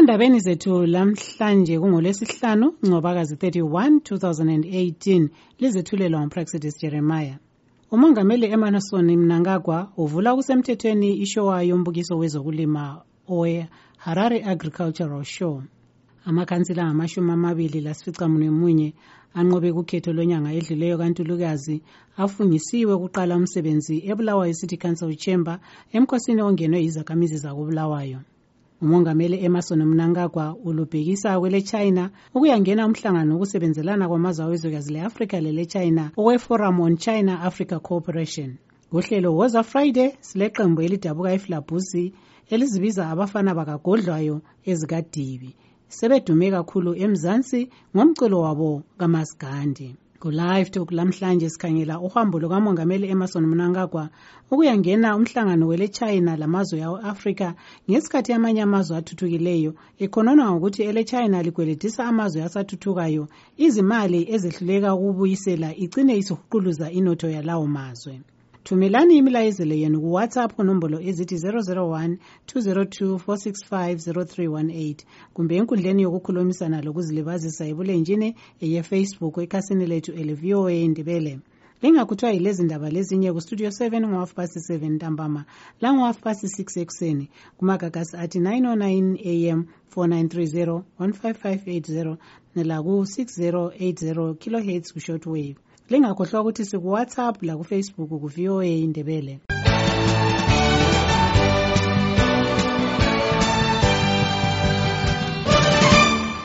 Endabeni zethu lamhlanje kungoLwesihlanu Ncwabakazi 31 2018 lizethulelwa nguPraxedis Jeremiah. Umongameli Emmerson Mnangagwa uvula kusemthethweni ishowa yombukiso wezokulima owe-Harare Agricultural Show. Amakhansila ama-21 anqobe kukhetho lonyanga edluleyo kaNtulukazi afungisiwe kuqala umsebenzi eBulawayo City Council Chamber emkhosini ongenwe izakhamizi zakoBulawayo. Umongameli Emmerson Mnangagwa ulubhekisa kwele China ukuyangena umhlangano wokusebenzelana kwamazwe awezwekazi le-Afrika lele-China owe-Forum on China-Africa Cooperation. Uhlelo Woza Friday sileqembu elidabuka eFlabusi elizibiza abafana bakagodlwayo ezikadibi. Sebedume kakhulu eMzansi ngomculo wabo kaMaskandi. Ku-Live Talk lamhlanje sikhangela uhambo lukamongameli Emmerson Mnangagwa ukuyangena umhlangano wele-China lamazwe yawo-Afrika ngesikhathi amanye amazwe athuthukileyo ekhonona ngokuthi ele-China ligweledisa amazwe asathuthukayo izimali ezehluleka ukubuyisela igcine isihuquluza inotho yalawo mazwe. Thumelani imilayezelo yenu ku-WhatsApp kunombolo ezithi 001-202-465-0318 kumbe enkundleni yokukhulumisana lokuzilibazisa ebulenjini eye-Facebook ekhasini lethu ele-VOA Indebele. Lingakhuthwa yilezi ndaba lezinye ku-Studio 7 ngo-7 ntambama lango-6 ekuseni kumagagasi athi 909 AM 4930 15580 nelaku-6080 kHz ku-shortwave. Lingakhohlwa ukuthi siku-WhatsApp la ku-Facebook ku-VOA Indebele.